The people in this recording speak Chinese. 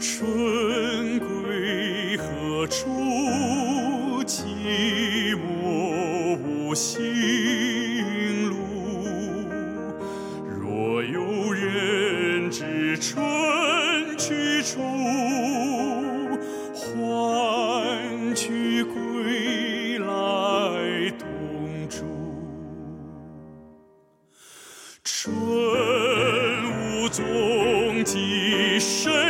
春归何处？寂寞无行路。若有人知春去处，还去归来同住。春无踪迹，身